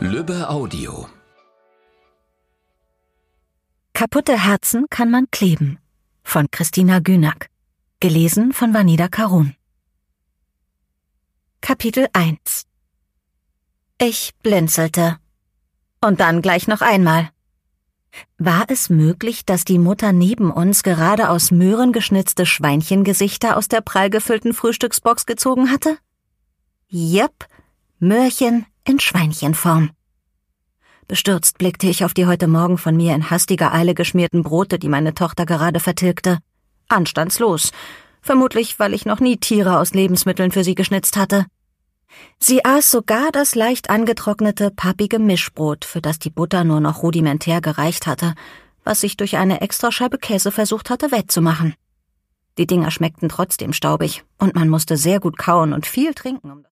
Lübbe Audio. Kaputte Herzen kann man kleben. Von Christina Günack. Gelesen von Vanida Karun. Kapitel 1. Ich blinzelte. Und dann gleich noch einmal. War es möglich, dass die Mutter neben uns gerade aus Möhren geschnitzte Schweinchengesichter aus der prall gefüllten Frühstücksbox gezogen hatte? Jep, Möhrchen in Schweinchenform. Bestürzt blickte ich auf die heute Morgen von mir in hastiger Eile geschmierten Brote, die meine Tochter gerade vertilgte. Anstandslos. Vermutlich, weil ich noch nie Tiere aus Lebensmitteln für sie geschnitzt hatte. Sie aß sogar das leicht angetrocknete, pappige Mischbrot, für das die Butter nur noch rudimentär gereicht hatte, was ich durch eine Extrascheibe Käse versucht hatte wettzumachen. Die Dinger schmeckten trotzdem staubig, und man musste sehr gut kauen und viel trinken,